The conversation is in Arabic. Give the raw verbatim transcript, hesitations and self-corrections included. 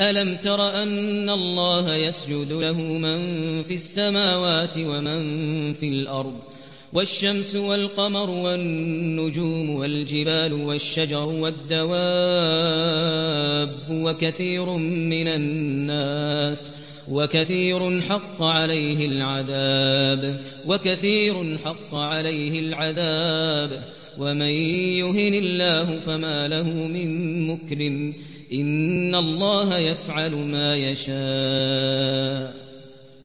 ألم تر أن الله يسجد له من في السماوات ومن في الأرض والشمس والقمر والنجوم والجبال والشجر والدواب وكثير من الناس وكثير حق عليه العذاب وكثير حق عليه العذاب ومن يهن الله فما له من مكرم إن الله يفعل ما يشاء